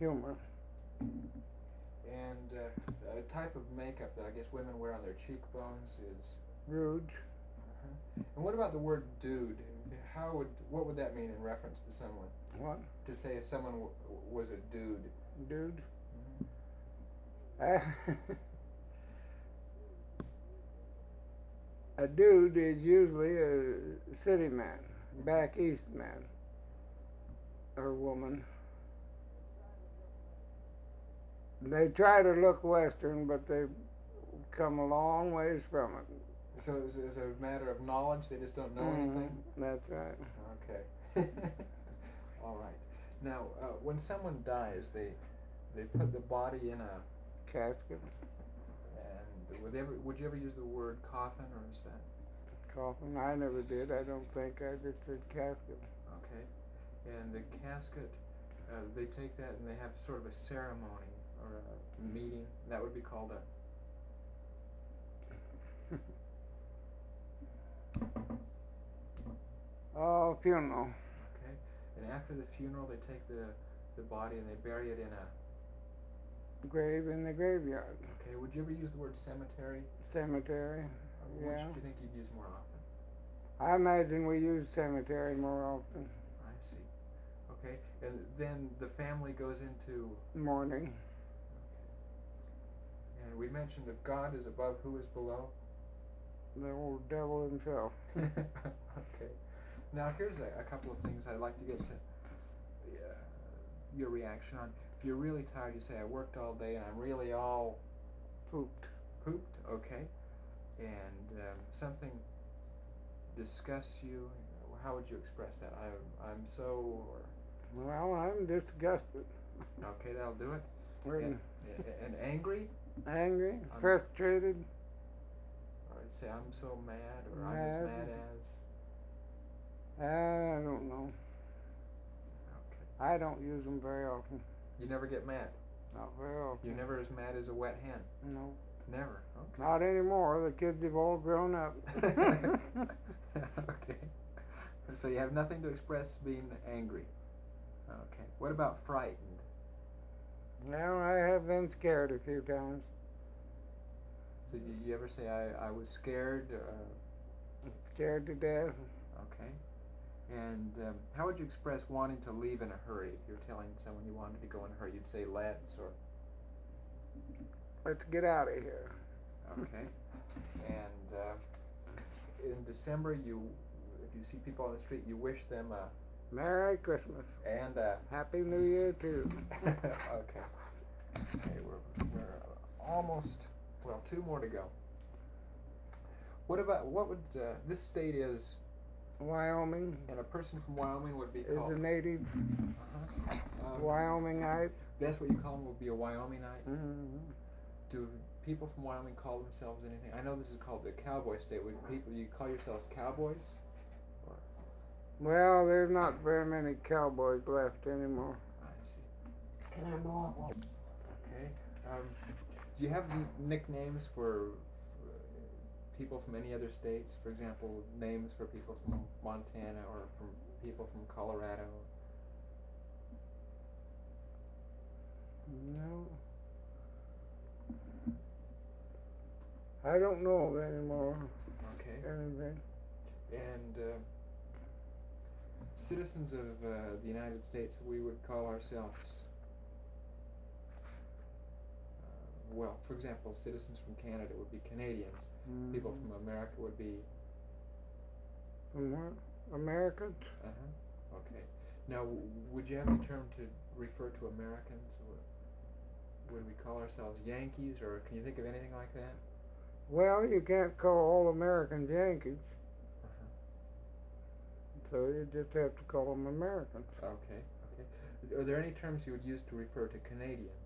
humor. And a type of makeup that I guess women wear on their cheekbones is Rude. And what about the word dude? What would that mean in reference to someone? What? To say if someone was a dude. Dude? A dude is usually a city man, back east man, or woman. They try to look Western, but they've come a long ways from it. So it's a matter of knowledge, they just don't know anything? That's right. Okay. All right. Now, when someone dies, they put the body in a casket. And would you ever use the word coffin, or is that? Coffin? I never did. I don't think. I just said casket. Okay. And the casket, they take that and they have sort of a ceremony or a meeting. That would be called a... Oh, funeral. Okay. And after the funeral, they take the body and they bury it in a... grave in the graveyard. Okay. Would you ever use the word cemetery? Cemetery. Which Yeah. do you think you'd use more often? I imagine we use cemetery more often. I see. Okay. And then the family goes into... Mourning. Okay. And we mentioned if God is above, who is below? The old devil himself. Okay. Now here's a couple of things I'd like to get to your reaction on. If you're really tired, you say, I worked all day and I'm really all... Pooped. Pooped? Okay. And something disgusts you. How would you express that? I'm so... Or... Well, I'm disgusted. Okay, that'll do it. And angry? Angry? Frustrated? Or say, I'm so mad, or I'm as mad as... I don't know. Okay. I don't use them very often. You never get mad? Not very often. You're never as mad as a wet hen? No. Never? Okay. Not anymore. The kids have all grown up. Okay. So you have nothing to express being angry. Okay. What about frightened? Well, I have been scared a few times. So you ever say, I was scared? Scared to death. Okay. And how would you express wanting to leave in a hurry? If you're telling someone you wanted to go in a hurry, you'd say, let's, or... Let's get out of here. Okay. And in December, if you see people on the street, you wish them a... Merry Christmas. And Happy New Year, too. Okay. Okay, we're almost... Well, 2 more to go. What would... this state is... Wyoming. And a person from Wyoming would be called... Is a native. Wyomingite. That's what you call them, would be a Wyomingite? Mm-hmm. Do people from Wyoming call themselves anything? I know this is called the cowboy state. Would you call yourselves cowboys? Or? Well, there's not very many cowboys left anymore. I see. Can I know what? Okay. Do you have nicknames for people from any other states? For example, names for people from Montana or from people from Colorado? No. I don't know anymore. Okay. Anything. And citizens of the United States, we would call ourselves, well, for example, citizens from Canada would be Canadians. Mm-hmm. People from America would be... From what? Americans? Uh-huh. Okay. Now, would you have any term to refer to Americans? Or would we call ourselves Yankees, or can you think of anything like that? Well, you can't call all Americans Yankees. Uh-huh. So you just have to call them Americans. Okay, okay. Are there any terms you would use to refer to Canadians?